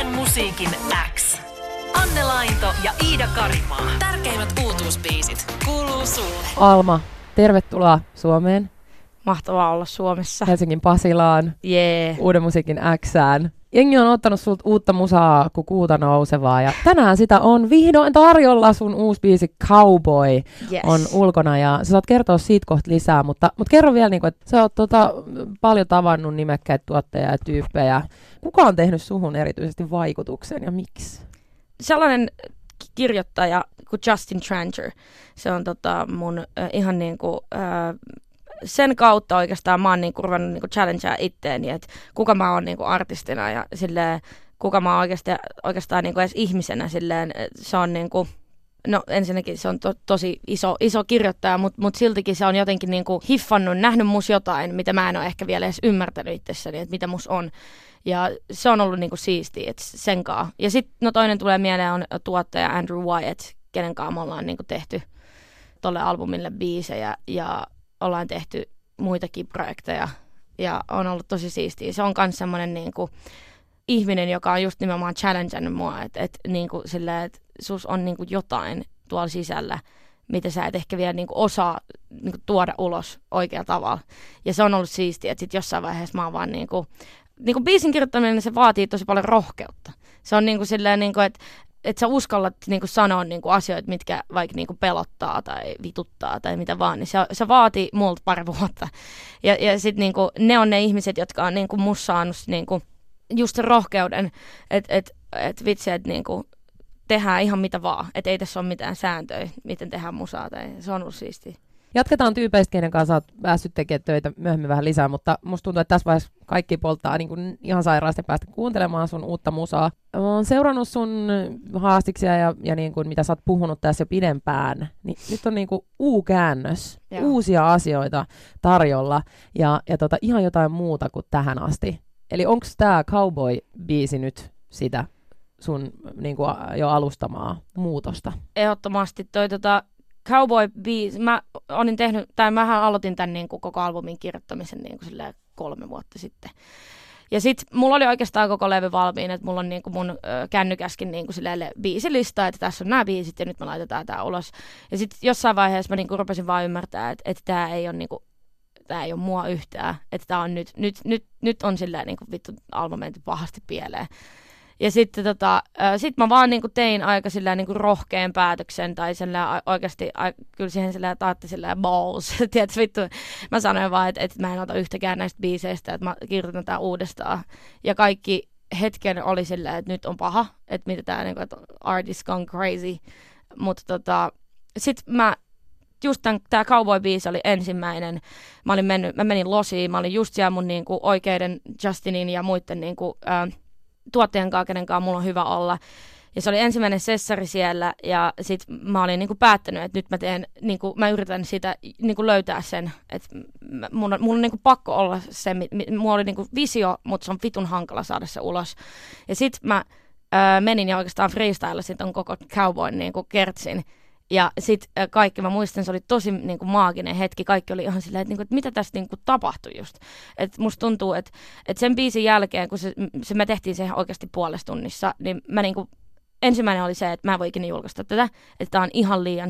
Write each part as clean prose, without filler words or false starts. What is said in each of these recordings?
Uuden musiikin X. Anne Lainto ja Iida Karimaa. Tärkeimmät uutuusbiisit kuuluu sulle. Alma, tervetuloa Suomeen. Mahtavaa olla Suomessa. Helsingin Pasilaan. Jee. Uuden musiikin Xään. Jengi on ottanut sulta uutta musaa kuin kuuta nousevaa ja tänään sitä on vihdoin tarjolla. Sun uusi biisi Cowboy on ulkona ja sä saat kertoa siitä kohta lisää, mutta kerro vielä, että sä oot paljon tavannut nimekkäitä tuottajia ja tyyppejä. Kuka on tehnyt suhun erityisesti vaikutuksen ja miksi? Sellainen kirjoittaja kuin Justin Tranter. Se on mun ihan sen kautta oikeastaan mä oon ruvennut challengea itteeni, että kuka mä oon artistina ja silleen, kuka mä oon oikeastaan edes ihmisenä. Silleen, se on no ensinnäkin se on tosi iso kirjoittaja, mutta siltikin se on jotenkin hiffannut, nähnyt mus jotain, mitä mä en ole ehkä vielä edes ymmärtänyt itsessäni, että mitä mus on. Ja se on ollut siistiä, että senkaan. Ja sitten toinen tulee mieleen on tuottaja Andrew Wyatt, kenen kanssa me ollaan tehty tolle albumille biisejä ja ollaan tehty muitakin projekteja ja on ollut tosi siistiä. Se on myös semmoinen ihminen, joka on just nimenomaan challengeannut mua, että sus on jotain tuolla sisällä, mitä sä et ehkä vielä osaa tuoda ulos oikealla tavalla. Ja se on ollut siistiä, että sit jossain vaiheessa mä oon vaan biisin kirjoittaminen, se vaatii tosi paljon rohkeutta. Se on että sä uskallat sanoa asioita, mitkä vaikka pelottaa tai vituttaa tai mitä vaan, niin se vaatii multa pari vuotta. Ja sitten ne on ne ihmiset, jotka on musta saanut just sen rohkeuden, että vitsi, että tehdään ihan mitä vaan. Että ei tässä ole mitään sääntöjä, miten tehdään musaa. Tai se on ollut siistiä. Jatketaan tyypeistä, kenen kanssa olet päässyt tekemään töitä myöhemmin vähän lisää, mutta musta tuntuu, että tässä vaiheessa kaikki polttaa ihan sairaasti päästä kuuntelemaan sun uutta musaa. Mä oon seurannut sun haastiksia ja mitä sä oot puhunut tässä jo pidempään, niin nyt on U-käännös, uusia asioita tarjolla ja ihan jotain muuta kuin tähän asti. Eli onko tää Cowboy-biisi nyt sitä sun jo alustamaa muutosta? Ehdottomasti toi Cowboy-biisi, mähän aloitin tämän koko albumin kirjoittamisen 3 vuotta sitten. Ja sit mulla oli oikeastaan koko levy valmiin, että mulla on mun kännykäskin biisilista, että tässä on nämä biisit ja nyt me laitetaan tää ulos. Ja sit jossain vaiheessa mä rupesin vaan ymmärtää, että tää ei ole tää ei ole mua yhtään, että tää on nyt on silleen vittu Alma menti pahasti pieleen. Ja sitten sit mä vaan tein aika rohkean päätöksen tai oikeasti kyllä siihen taatti balls. Tiedätkö, vittu, mä sanoin vaan, että mä en ota yhtäkään näistä biiseistä, että mä kirjoitan tää uudestaan. Ja kaikki hetken oli silleen, että nyt on paha, että mitä tää että artist gone crazy. Mutta sit mä just tää Cowboy-biisi oli ensimmäinen. Mä menin losiin, mä olin just siellä mun oikeiden Justinin ja muiden tuottajan kanssa, kenen kanssa mulla on hyvä olla. Ja se oli ensimmäinen sessari siellä ja sit mä olin päättänyt, että nyt mä teen, mä yritän sitä löytää sen, että mulla on pakko olla se, mulla oli visio, mutta se on vitun hankala saada se ulos. Ja sit mä menin ja oikeastaan freestylasin ton koko Cowboyn kertsin. Ja sit kaikki, mä muistan, se oli tosi maaginen hetki. Kaikki oli ihan silleen, että mitä tässä tapahtui just. Että musta tuntuu, että sen biisin jälkeen, kun me tehtiin se oikeasti puolessa tunnissa, niin mä ensimmäinen oli se, että mä en voi ikinä julkaista tätä. Että tää on ihan liian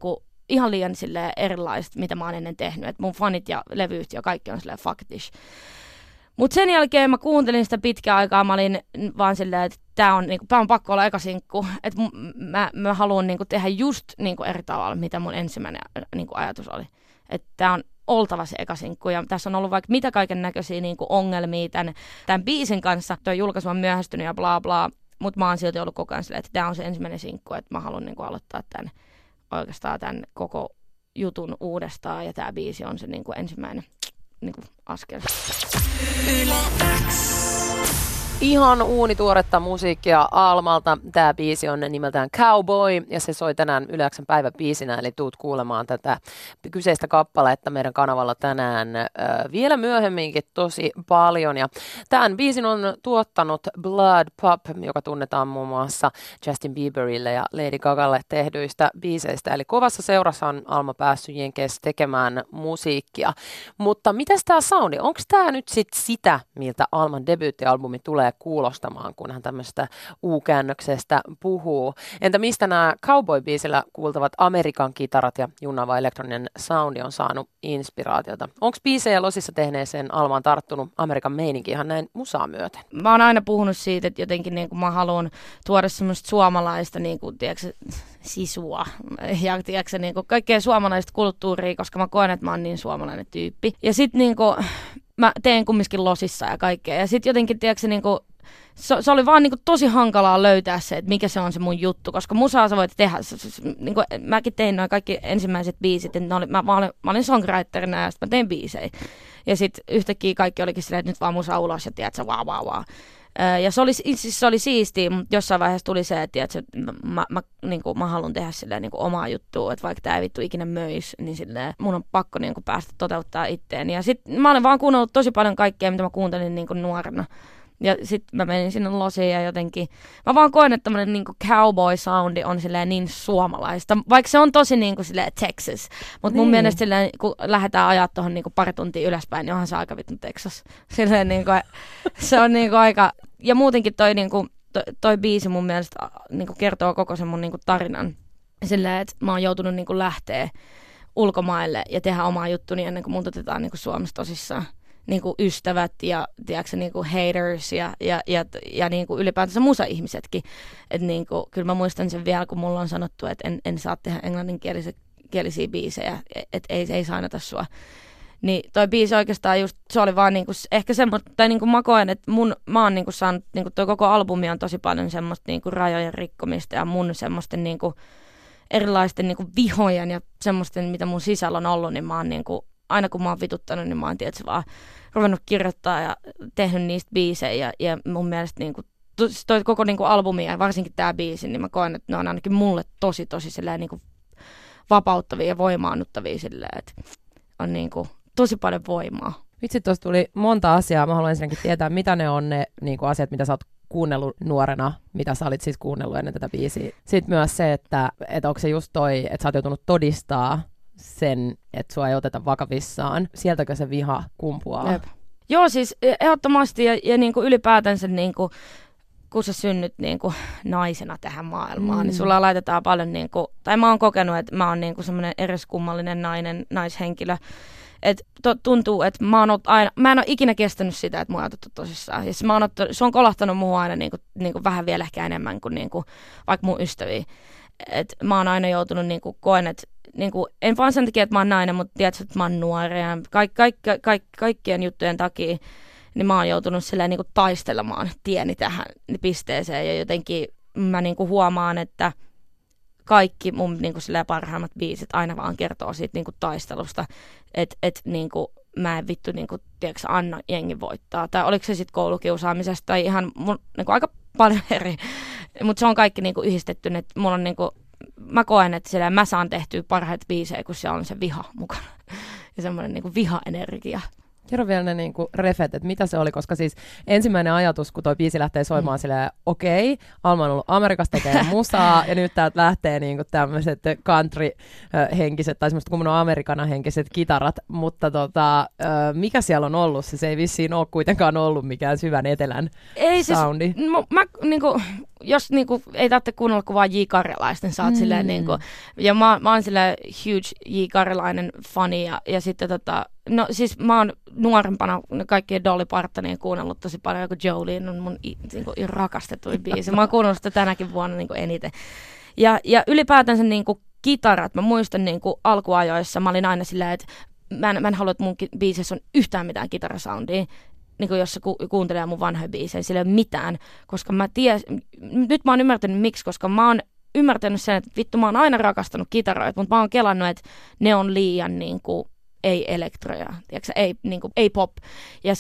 erilaista, mitä mä oon ennen tehnyt. Että mun fanit ja levyyhtiö, kaikki on silleen fuck this. Mutta sen jälkeen mä kuuntelin sitä pitkään aikaa, mä olin vaan silleen, että tää on pakko olla eka sinkku, että mä haluan tehdä just eri tavalla, mitä mun ensimmäinen ajatus oli. Että tää on oltava se eka sinkku, ja tässä on ollut vaikka mitä kaiken näköisiä ongelmia tämän biisin kanssa. Tuo julkaisu on myöhästynyt ja bla bla, mutta mä oon silti ollut koko ajan silleen, että tää on se ensimmäinen sinkku, että mä haluan aloittaa tämän koko jutun uudestaan, ja tää biisi on se ensimmäinen askel. Yle X. Ihan uunituoretta musiikkia Almalta. Tämä biisi on nimeltään Cowboy ja se soi tänään Yle X:n päiväbiisinä, eli tuut kuulemaan tätä kyseistä kappaletta meidän kanavalla tänään vielä myöhemminkin tosi paljon. Ja tämän biisin on tuottanut Blood Pop, joka tunnetaan muun muassa Justin Bieberille ja Lady Gagalle tehdyistä biiseistä. Eli kovassa seurassa on Alma päässyt Jenkeissä tekemään musiikkia. Mutta mitäs tämä soundi? Onko tämä nyt sit sitä, miltä Alman debyyttialbumi tulee tulee kuulostamaan, kun hän tämmöistä U-käännöksestä puhuu. Entä mistä nämä Cowboy-biisillä kuultavat Amerikan kitarat ja junnaava elektroninen soundi on saanut inspiraatiota? Onko biisejä Losissa tehneeseen Almaan tarttunut Amerikan meininki ihan näin musaa myöten? Mä oon aina puhunut siitä, että jotenkin niin kuin mä haluan tuoda semmoista suomalaista niin kuin, tiedätkö, sisua ja tiedätkö, niin kuin kaikkea suomalaista kulttuuria, koska mä koen, että mä oon niin suomalainen tyyppi. Ja sit niin kuin, mä teen kumminkin Losissa ja kaikkea. Ja sit jotenkin, tiedätkö, niin kuin, se oli vaan niin kuin tosi hankalaa löytää se, että mikä se on se mun juttu, koska musaa sä voit tehdä. Niin kuin, mäkin tein noin kaikki ensimmäiset biisit, että mä olin songwriterina ja sitten mä tein biisejä. Ja sitten yhtäkkiä kaikki olikin silleen, että nyt vaan musa ulos ja tiedätkö, vaan. Ja se oli siistiä, mutta jossain vaiheessa tuli se, että tiedätkö, mä haluan tehdä silleen, niin kuin omaa juttua, että vaikka tää ei vittu ikinä möisi, niin silleen, mun on pakko niin kuin päästä toteuttaa itteeni. Ja sitten mä olen vaan kuunnellut tosi paljon kaikkea, mitä mä kuuntelin niin kuin nuorena. Ja sitten mä menin sinne Losiin ja jotenkin, mä vaan koen, että tämmönen niinku cowboy-soundi on silleen niin suomalaista, vaikka se on tosi niinku silleen Texas. Mutta mun mielestä silleen, kun lähdetään ajaa tuohon niinku pari tuntia ylöspäin, niin onhan se aika vittu Texas. Silleen niinku, se on niinku aika, ja muutenkin toi biisi mun mielestä niinku kertoo koko sen mun niinku tarinan. Silleen, että mä oon joutunut niinku lähteä ulkomaille ja tehdä omaa juttuni ennen kuin mun otetaan niinku Suomessa tosissaan. Niinku ystävät ja tiedätkö, niinku haters ja niinku ylipäätänsä musa-ihmisetkin. Et niinku, kyllä mä muistan sen vielä, kun mulla on sanottu, että en saa tehdä englanninkielisiä biisejä, että ei sainata sua. Niin toi biisi oikeastaan just, se oli vaan niinku, ehkä semmoista, tai niinku mä koen, että mä oon niinku saanut, niinku toi koko albumi on tosi paljon semmoista niinku rajojen rikkomista ja mun semmoisten niinku erilaisten niinku vihojen ja semmoisten, mitä mun sisällä on ollut, niin mä oon niinku, aina kun mä oon vituttanut, niin mä oon tietysti vaan ruvennut kirjoittaa ja tehnyt niistä biisejä. Ja mun mielestä niin kuin, toi koko niin kuin albumi ja varsinkin tää biisi, niin mä koen, että ne on ainakin mulle tosi niin kuin vapauttavia ja voimaannuttavia silleen, että on niin kuin tosi paljon voimaa. Vitsi, tuossa tuli monta asiaa. Mä haluan ensinnäkin tietää, mitä ne on ne niin kuin asiat, mitä sä oot kuunnellut nuorena, mitä sä olit siis kuunnellut ennen tätä biisiä. Sitten myös se, että onko se just toi, että sä oot joutunut todistaa sen, että sua ei oteta vakavissaan. Sieltäkö se viha kumpuaa? Jep. Joo, siis ehdottomasti ja niin kuin ylipäätänsä, niin kuin, kun sä synnyt niin kuin naisena tähän maailmaan, niin sulla laitetaan paljon, niin kuin, tai mä oon kokenut, että mä oon niin kuin semmoinen eriskummallinen naishenkilö. Et tuntuu, että mä en ole ikinä kestänyt sitä, että mua on otettu tosissaan. Ja se on kolahtanut mua aina niin kuin vähän vielä ehkä enemmän kuin, vaikka mun ystäviä. Et mä oon aina joutunut koen, että en vaan sen takia, että mä oon nainen, mutta tiedätkö, että mä oon nuori ja kaikkien juttujen takia, niin mä oon joutunut silleen taistelemaan tieni tähän pisteeseen ja jotenkin mä huomaan, että kaikki mun parhaimmat biisit aina vaan kertoo siitä taistelusta, että mä en vittu tiedätkö, anna jengi voittaa. Tai oliko se sitten koulukiusaamisesta tai ihan aika paljon eri. Mutta se on kaikki yhdistetty, että mulla on mä koen, että mä saan tehtyä parhaita biisejä, kun siellä on se viha mukana. Ja semmoinen viha-energia. Kerro vielä ne refet, että mitä se oli, koska siis ensimmäinen ajatus, kun toi biisi lähtee soimaan silleen, okei, Alma on ollut Amerikassa tekee musaa, ja nyt täältä lähtee tämmöiset country-henkiset, tai semmoista kun on Amerikana-henkiset kitarat, mutta mikä siellä on ollut? Se ei vissiin ole kuitenkaan ollut mikään syvän etelän soundi. Siis, mä jos ei tarvitse kuunnella kuin vaan J. Karjalaista, niin sä oot silleen ja mä oon silleen huge J. Karjalainen fani, ja sitten no siis mä oon nuorempana kaikkien Dolly Partonia kuunnellut tosi paljon, joku Jolene on mun rakastetuin biisi. Mä oon kuunnellut sitä tänäkin vuonna eniten. Ja ylipäätänsä kitarat, mä muistan alkuajoissa, mä olin aina silleen, että mä en halua, että mun biisissä on yhtään mitään kitarasoundia. Jos se kuuntelee mun vanhoja biisejä, sillä ei ole mitään, koska nyt mä oon ymmärtänyt miksi, koska mä oon ymmärtänyt sen, että vittu mä oon aina rakastanut kitaroita, mutta mä oon kelannut, että ne on liian ei elektroja, tiiäksä, ei pop. Ja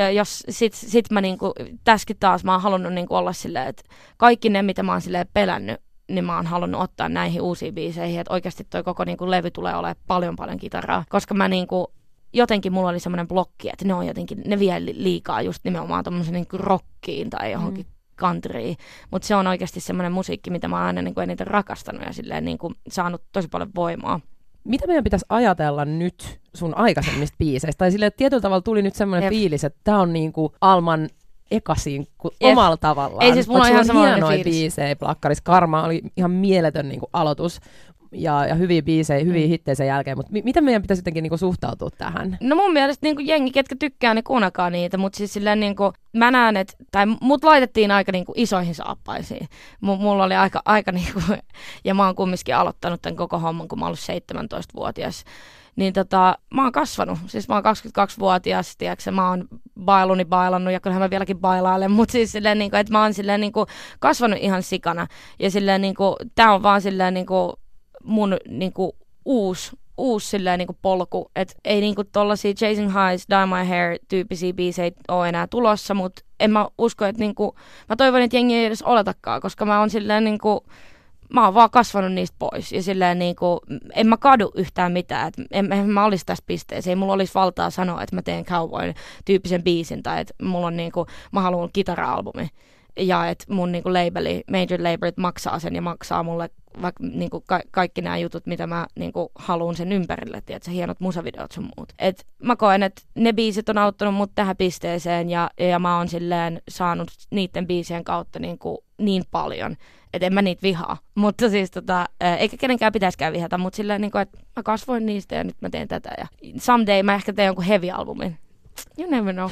sit mä tässäkin taas mä oon halunnut olla silleen, että kaikki ne, mitä mä oon silleen pelännyt, niin mä oon halunnut ottaa näihin uusiin biiseihin, että oikeasti toi koko levy tulee olemaan paljon kitaraa, koska mä jotenkin mulla oli semmoinen blokki, että ne vie liikaa just nimenomaan tommosen rockiin tai johonkin countryin. Mutta se on oikeasti semmoinen musiikki, mitä mä oon aina eniten rakastanut ja silleen saanut tosi paljon voimaa. Mitä meidän pitäisi ajatella nyt sun aikaisemmista biiseistä? Tai silleen, että tietyllä tavalla tuli nyt semmoinen fiilis, että tää on Alman ekasiin omalla tavallaan. Ei siis mulla on ihan samanlainen hienoja fiilis. biisejä plakkarissa. Karma oli ihan mieletön niin kuin aloitus. Ja hyviä biisejä, hyviä hittejä sen jälkeen, mutta miten meidän pitäisi jotenkin niinku suhtautua tähän? No mun mielestä niinku jengi, ketkä tykkää, ne kuunakaa niitä, mutta siis silleen niinku, mä näen, että, tai mut laitettiin aika niinku isoihin saappaisiin. Mulla oli aika niinku, ja mä oon kumminkin aloittanut tämän koko homman, kun mä oon ollut 17-vuotias. Niin mä oon kasvanut, siis mä oon 22-vuotias, tiiäksä, mä oon bailannut ja kyllähän mä vieläkin bailailen, mutta siis silleen niinku, että mä oon silleen niinku kasvanut ihan sikana. Ja silleen niinku, tää on vaan silleen niinku, mun niinku uusi silleen niinku polku, että ei niinku tollasia Chasing Highs, Dye My Hair -tyyppisiä biisejä ole enää tulossa, mutta en mä usko, että niinku, mä toivon, että jengi ei edes oletakaan, koska mä oon silleen niinku, mä oon vaan kasvanut niistä pois ja silleen niinku, en mä kadu yhtään mitään, että en mä olisi tässä pisteessä, ei mulla olisi valtaa sanoa, että mä teen Cowboyn -tyyppisen biisin tai että mulla on niinku, mä haluan kitara-albumi. Ja että mun niinku labeli, major labelit maksaa sen ja maksaa mulle vaikka niinku kaikki nämä jutut, mitä mä niinku haluan sen ympärille, tiedätkö, hienot musavideot sun muut. Et mä koen, että ne biisit on auttanut mut tähän pisteeseen ja mä oon silleen saanut niiden biisien kautta niinku niin paljon, että en mä niitä vihaa. Mutta siis eikä kenenkään pitäisikään vihata, mutta silleen niinku, että mä kasvoin niistä ja nyt mä teen tätä ja someday mä ehkä teen jonkun heavy-albumin. You never know.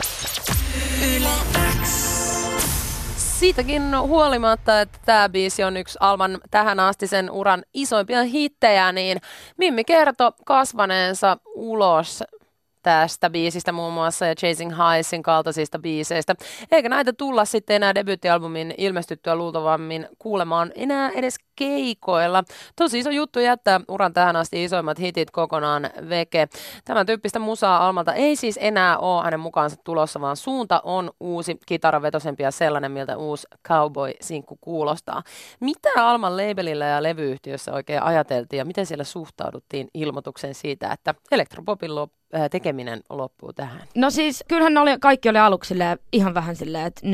Siitäkin huolimatta, että tämä biisi on yksi Alman tähän asti sen uran isoimpia hittejä, niin Mimmi kertoi kasvaneensa ulos tästä biisistä muun muassa ja Chasing Highsin kaltaisista biiseistä. Eikä näitä tulla sitten enää debuuttialbumin ilmestyttyä luultavammin kuulemaan enää edes keikoilla. Tosi iso juttu jättää uran tähän asti isoimmat hitit kokonaan veke. Tämän tyyppistä musaa Almalta ei siis enää ole hänen mukaansa tulossa, vaan suunta on uusi, kitaravetosempi ja sellainen, miltä uusi Cowboy-sinkku kuulostaa. Mitä Alman labelillä ja levyyhtiössä oikein ajateltiin ja miten siellä suhtauduttiin ilmoitukseen siitä, että elektropopin tekeminen loppuu tähän? No siis kyllähän kaikki oli aluksi ihan vähän silleen, että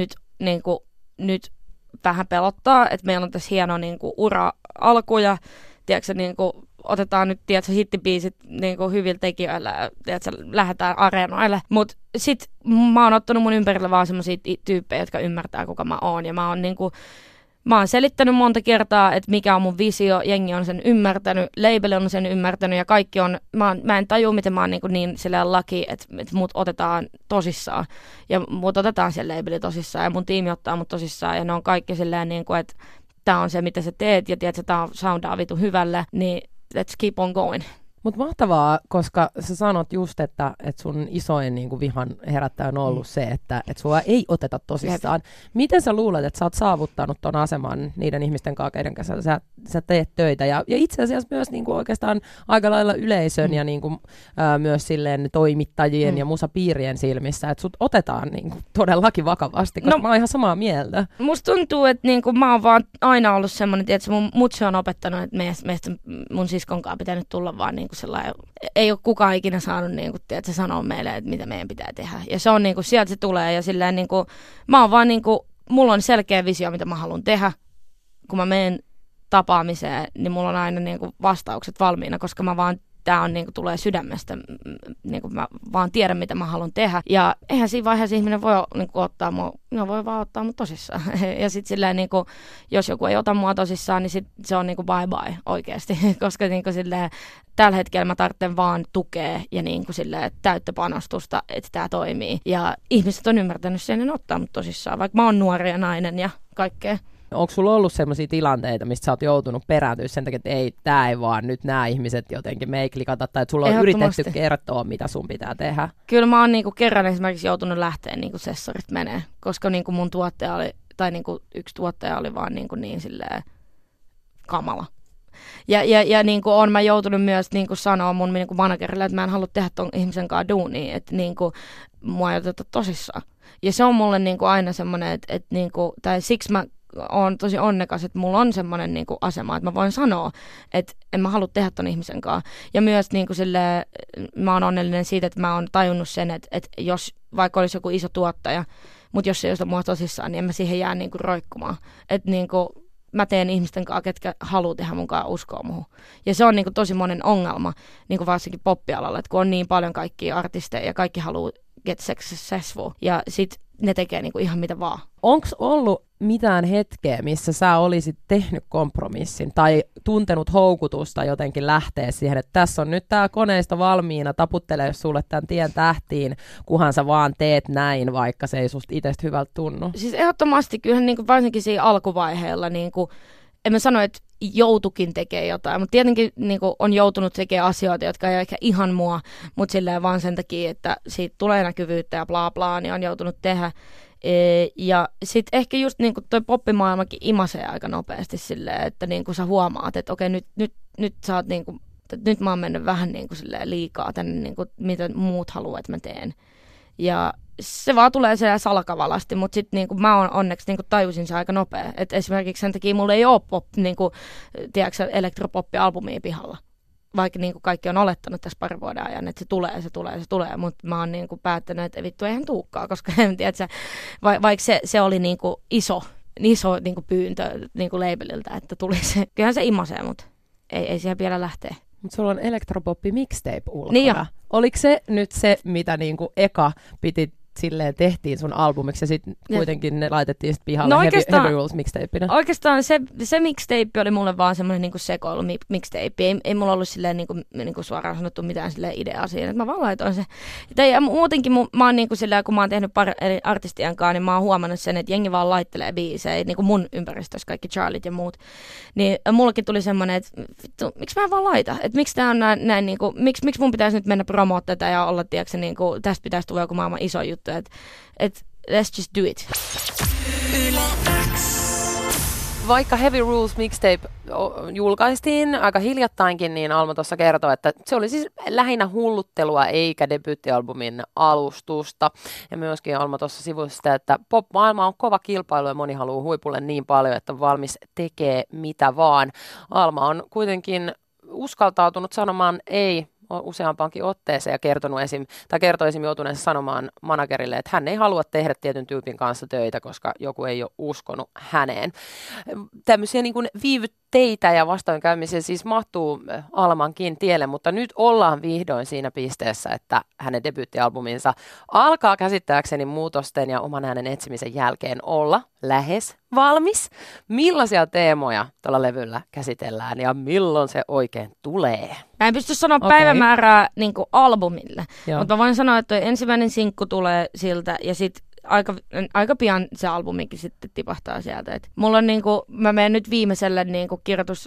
nyt vähän pelottaa, että meillä on tässä hieno niinku ura-alku ja tiedätkö, niinku, otetaan nyt tiedätkö, hittibiisit niinku, hyvillä tekijöillä ja tiedätkö, lähdetään areenoille. Mutta sit mä oon ottanut mun ympärillä vaan semmosia tyyppejä, jotka ymmärtää kuka mä oon ja mä oon selittänyt monta kertaa, että mikä on mun visio, jengi on sen ymmärtänyt, label on sen ymmärtänyt ja kaikki on, mä en tajua, miten mä oon niin silleen laki, että mut otetaan tosissaan ja mut otetaan sen labeli tosissaan ja mun tiimi ottaa mut tosissaan ja ne on kaikki silleen niin kuin, että tää on se, mitä sä teet ja tiedät, että tää soundaa vitu hyvälle, niin let's keep on going. Mutta mahtavaa, koska sä sanot just, että sun isoin niinku vihan herättäjä on ollut se, että sua ei oteta tosissaan. Miten sä luulet, että sä oot saavuttanut ton aseman niiden ihmisten kanssa, keiden kanssa sä teet töitä? Ja itse asiassa myös niinku oikeastaan aika lailla yleisön ja niinku, myös silleen toimittajien ja musapiirien silmissä, että sut otetaan niinku todellakin vakavasti, koska mä oon ihan samaa mieltä. Musta tuntuu, että niinku mä oon vaan aina ollut semmoinen, että mun mutsi on opettanut, että meistä mun siskonkaan pitänyt tulla vaan niinku sellainen, ei ole kukaan ikinä saanut niinku, tiedätkö, sanoa meille, että mitä meidän pitää tehdä. Ja se on niinku, sieltä se tulee ja silleen niinku, mä oon vaan niinku, mulla on selkeä visio, mitä mä haluan tehdä. Kun mä menen tapaamiseen, niin mulla on aina niinku vastaukset valmiina, koska tää on niinku, tulee sydämestä, niinku, mä vaan tiedän, mitä mä haluan tehdä. Ja eihän siinä vaiheessa ihminen voi niinku, ottaa voi vaan ottaa mut tosissaan. Ja sit silleen, niinku, jos joku ei ota mua tosissaan, niin sit se on niinku bye bye oikeesti. Koska niinku, silleen, tällä hetkellä mä tarvitsen vaan tukea ja niinku, silleen, täyttä panostusta, että tää toimii. Ja ihmiset on ymmärtänyt sen, että ottaa mut tosissaan, vaikka mä oon nuori ja nainen ja kaikkea. Onko sulla ollut sellaisia tilanteita, mistä sä oot joutunut perääntyä sen takia, että tää ei vaan nyt nämä ihmiset jotenkin me ei klikata, tai että sulla on yritetty kertoa, mitä sun pitää tehdä? Kyllä mä oon niinku kerran esimerkiksi joutunut lähteä niinku sessorit menee, koska niinku mun tuottaja oli, tai niinku yksi tuottaja oli vaan niinku niin silleen kamala. Ja niinku on mä joutunut myös niinku sanoa mun niinku managerille, että mä en halua tehdä ton ihmisen kanssa duunia, että niinku mua ei oteta tosissaan. Ja se on mulle niinku aina semmoinen, että niinku, tai siksi mä oon tosi onnekas, että mulla on semmoinen niinku asema, että mä voin sanoa, että en mä halua tehdä ton ihmisen kanssa. Ja myös niinku silleen, mä oon onnellinen siitä, että mä oon tajunnut sen, että jos vaikka olisi joku iso tuottaja, mutta jos se ei ole mua tosissaan, niin en mä siihen jää niinku roikkumaan. Että niinku, mä teen ihmisten kanssa, ketkä haluaa tehdä mun kanssa, uskoa muuhun. Ja se on niinku tosi monen ongelma, niinku varsinkin poppialalla, että kun on niin paljon kaikkia artisteja ja kaikki haluaa get successful. Ja sit ne tekee niinku ihan mitä vaan. Onko ollut mitään hetkeä, missä sä olisit tehnyt kompromissin tai tuntenut houkutusta jotenkin lähteä siihen, että tässä on nyt tämä koneisto valmiina, taputtelee sulle tämän tien tähtiin, kunhan sä vaan teet näin, vaikka se ei susta itsestä hyvältä tunnu? Siis ehdottomasti kyllähän niinku varsinkin siinä alkuvaiheella, niinku, en mä sano, että joutukin tekee jotain, mutta tietenkin niinku, on joutunut tekemään asioita, jotka ei ole ehkä ihan mua, mutta silleen vaan sen takia, että siitä tulee näkyvyyttä ja bla bla, niin on joutunut tehdä. Ja sitten ehkä just niinku toi poppimaailmakin imasee aika nopeasti silleen, että niinku sä huomaat, että okei, nyt sä oot niinku, nyt mä oon mennyt vähän niinku silleen liikaa tänne, niinku, mitä muut haluaa, että mä teen. Ja se vaan tulee siellä salakavalasti, mutta sitten niinku, mä onneksi niinku, tajusin se aika nopea. Et esimerkiksi sen takia mulla ei ole niinku, elektropoppi-albumia pihalla. Vaikka niinku, kaikki on olettanut tässä parin vuoden ajan, että se tulee. Mutta mä oon niinku, päättänyt, että vittu eihän tuukaan, koska en tiedä, vaikka se oli niinku, iso niinku, pyyntö niinku, labeliltä, että tuli se. Kyllähän se imasee, mutta ei siihen vielä lähteä. Mutta sulla on elektropoppi mixtape ulkona. Niin oliko se nyt se, mitä niinku eka piti silleen tehtiin sun albumiksi ja sitten kuitenkin ne laitettiin sit pihalle Heavy Rules mixtapeina? Oikeastaan se mixtape oli mulle vaan semmoinen niinku sekoilu mixtape. Ei mulla ollut silleen niinku suoraan sanottu mitään silleen ideaa siinä, että mä vaan laitoin se. Ja muutenkin mä oon niinku silleen, kun mä oon tehnyt pari eri artistien kanssa, niin mä oon huomannut sen, että jengi vaan laittelee biisejä, niinku mun ympäristössä kaikki Charlit ja muut. Niin mullakin tuli semmoinen, että vittu, miksi mä en vaan laita? Että miksi tää on näin niinku, miksi mun pitäisi nyt mennä promoa tätä ja olla, tiedätkö, niinku, tästä pitäisi tulla joku maailman iso juttu. Et let's just do it. Vaikka Heavy Rules mixtape julkaistiin aika hiljattainkin, niin Alma tuossa kertoi, että se oli siis lähinnä hulluttelua eikä debyyttialbumin alustusta. Ja myöskin Alma tuossa sivusi sitä, että pop-maailma on kova kilpailu ja moni haluaa huipulle niin paljon, että on valmis tekee mitä vaan. Alma on kuitenkin uskaltautunut sanomaan ei useampaankin otteeseen ja kertoi esim. Joutuneensa sanomaan managerille, että hän ei halua tehdä tietyn tyypin kanssa töitä, koska joku ei ole uskonut häneen. Tämmöisiä niin kuin viivytteitä ja vastoinkäymisiä siis mahtuu Almankin tielle, mutta nyt ollaan vihdoin siinä pisteessä, että hänen debyyttialbuminsa alkaa käsittääkseni muutosten ja oman äänen etsimisen jälkeen olla lähes valmis. Millaisia teemoja tällä levyllä käsitellään ja milloin se oikein tulee? Mä en pysty sanoa päivämäärää niin kuin albumille, mutta mä voin sanoa, että toi ensimmäinen sinkku tulee siltä ja sitten aika pian se albumikin sitten tipahtaa sieltä. Et mulla on niinku, mä menen nyt viimeiselle niinku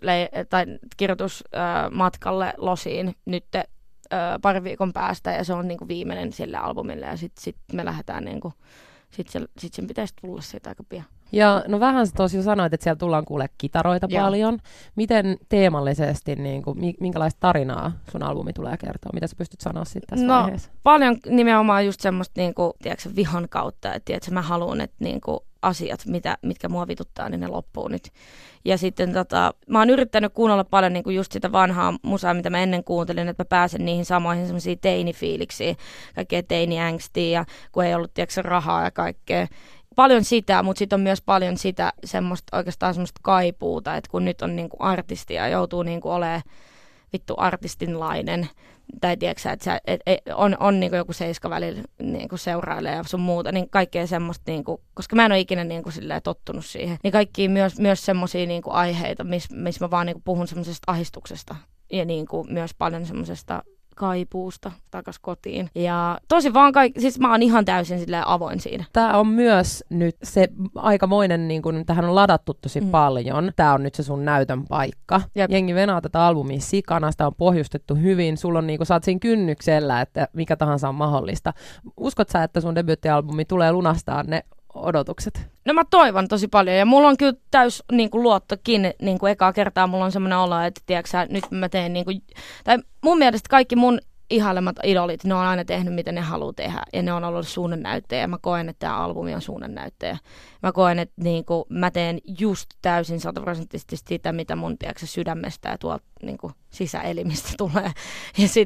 kirjoitusmatkalle Losiin nyt pari viikon päästä ja se on niinku viimeinen sille albumille ja sit me lähdetään niinku, sit sen pitäisi tulla siitä aika pian. Ja no vähän sä tosiaan sanoit, että siellä tullaan kuulee kitaroita paljon. Miten teemallisesti, niin kuin, minkälaista tarinaa sun albumi tulee kertoa? Mitä sä pystyt sanoa sitten tässä vaiheessa? Paljon nimenomaan just semmoista niinku, tiedätkö, vihan kautta, että tiedätkö, mä haluan, että niinku, asiat, mitkä mua vituttaa, niin ne loppuu nyt. Ja sitten mä oon yrittänyt kuunnella paljon niinku, just sitä vanhaa musaa, mitä mä ennen kuuntelin, että mä pääsen niihin samoihin semmoisiin teinifiiliksiin, kaikkea teini-ängstiin ja kun ei ollut tiedätkö, rahaa ja kaikkea. Paljon sitä, mutta sitten on myös paljon sitä oikeastaan semmoista kaipuuta, että kun nyt on niinku artisti ja joutuu niinku olemaan vittu artistinlainen, tai tiedätkö että on niinku joku seiska välillä niinku seurailee ja sun muuta, niin kaikkea semmoista, niinku, koska mä en ole ikinä niinku tottunut siihen, niin kaikki myös semmoisia niinku aiheita, missä mä vaan niinku puhun semmoisesta ahdistuksesta ja niinku myös paljon semmoisesta kaipuusta takas kotiin. Ja tosi vaan siis mä oon ihan täysin silleen avoin siinä. Tää on myös nyt se aikamoinen, niin kun tähän on ladattu tosi paljon. Tää on nyt se sun näytön paikka. Jep. Jengi venaa tätä albumia sikana, sitä on pohjustettu hyvin. Sulla on sä oot siinä kynnyksellä, että mikä tahansa on mahdollista. Uskot sä, että sun debyyttialbumi tulee lunastaa ne odotukset? No mä toivon tosi paljon ja mulla on kyllä täys luottokin ekaa kertaa mulla on semmoinen olo, että tiedätkö, nyt mä teen tai mun mielestä kaikki mun ihailemat idolit, ne on aina tehnyt mitä ne haluaa tehdä ja ne on ollut suunnannäyttäjä ja mä koen, että tämä albumi on suunnannäyttäjä. Mä koen, että mä teen just täysin 100% sitä, mitä mun tiedätkö, sydämestä ja tuolta sisäelimistä tulee ja sit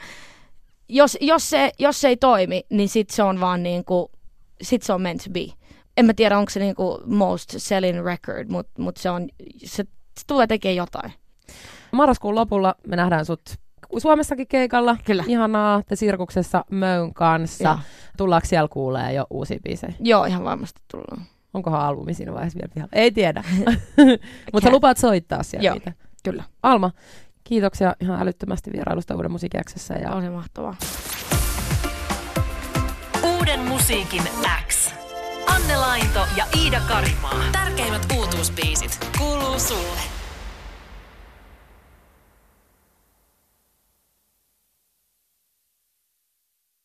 jos se ei toimi, niin sit se on vaan sit se on meant to be. En mä tiedä, onko se most selling record, mutta se tulee tekemään jotain. Marraskuun lopulla me nähdään sut Suomessakin keikalla. Kyllä. Ihanaa, te Sirkuksessa Möyn kanssa. Joo. Tullaanko siellä kuulee jo uusia biisejä? Joo, ihan varmasti tullaan. Onkohan albumi siinä vaiheessa vielä pihalla? Ei tiedä. Mutta sä lupaat soittaa siellä Joo, niitä. kyllä. Alma, kiitoksia ihan älyttömästi vierailusta Uuden musiikiaksessa. Ja... On se mahtavaa. Uuden musiikin X. Anne Lainto ja Iida Karimaa. Tärkeimmät uutuusbiisit kuuluu sulle.